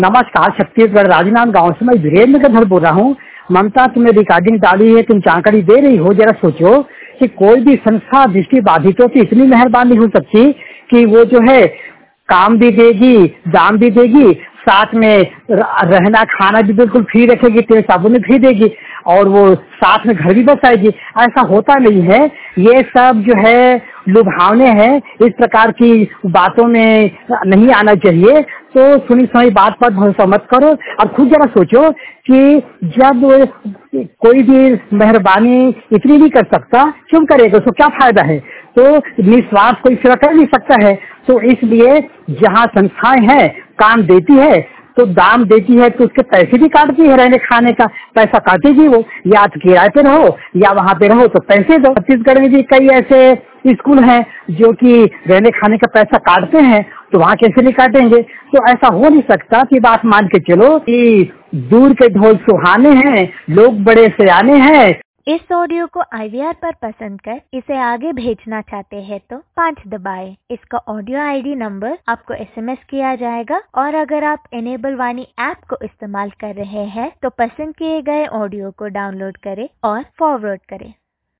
नमस्कार, छत्तीसगढ़ राजनांदगांव से मैं वीरेंद्र गधर बोल रहा हूँ। ममता, तुमने रिकॉर्डिंग डाली है, तुम जानकारी दे रही हो। जरा सोचो कि कोई भी संस्था दृष्टि बाधितों की इतनी मेहरबानी हो सकती कि वो जो है काम भी देगी, दाम भी देगी, साथ में रहना खाना भी बिल्कुल फ्री रखेगी, तेल साबुन भी फ्री देगी और वो साथ में घर भी बसाएगी। ऐसा होता नहीं है। ये सब जो है लुभावने हैं। इस प्रकार की बातों में नहीं आना चाहिए। तो सुनी सुनी बात पर भरोसा मत करो और खुद जरा सोचो कि जब कोई भी मेहरबानी इतनी नहीं कर सकता, क्यों करेगा? उसको क्या फायदा है? तो निस्वार्थ कोई सेवा कर नहीं सकता है। तो इसलिए जहाँ संस्थाएं हैं काम देती है तो दाम देती है, तो उसके पैसे भी काटती है। रहने खाने का पैसा काटेगी वो, या तो किराए पे रहो या वहाँ पे रहो तो पैसे दो। छत्तीसगढ़ में भी कई ऐसे स्कूल हैं जो कि रहने खाने का पैसा काटते हैं, तो वहाँ कैसे नहीं काटेंगे? तो ऐसा हो नहीं सकता कि बात मान के चलो कि दूर के ढोल सुहाने हैं, लोग बड़े सियाने हैं। इस ऑडियो को IVR पर पसंद कर इसे आगे भेजना चाहते हैं तो 5 दबाएं। इसका ऑडियो ID नंबर आपको SMS किया जाएगा और अगर आप इनेबल वाणी ऐप को इस्तेमाल कर रहे हैं तो पसंद किए गए ऑडियो को डाउनलोड करें और फॉरवर्ड करें।